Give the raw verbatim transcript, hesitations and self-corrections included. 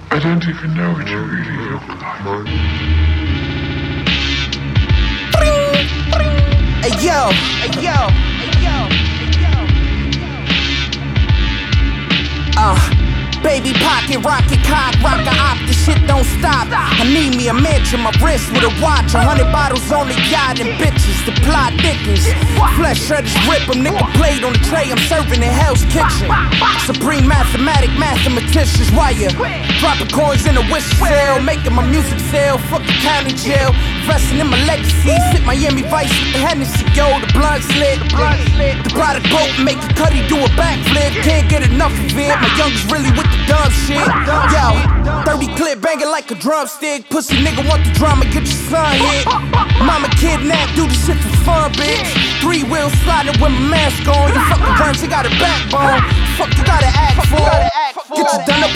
I don't even know what you really look like. Hey yo, hey yo, hey yo, hey yo, uh, baby pocket, rocket, cock, rocker, op, this shit don't stop. I need me a mansion, my wrist with a watch, a hundred bottles on the yacht and bitches, the plot thickens. Flesh shutters rip them, nigga played on the tray, I'm serving in Hell's Kitchen. Supreme mathematic, mathematicians, wire. Dropping coins in a wish sale, making my music sell, fuck the county jail. Investing in my legacy, sit Miami Vice with the Hennessy, yo, the blunt slit. The product boat, make a cutty do a backflip, can't get enough of it, my youngest really with the dumb shit. Yo, thirty clip banging like a drumstick, pussy nigga want the drama, get your son hit. Mama kidnapped, do this shit for fun, bitch. Three wheels sliding with my mask on, you fucking worms, you got a backbone. Fuck you gotta act for, get you done up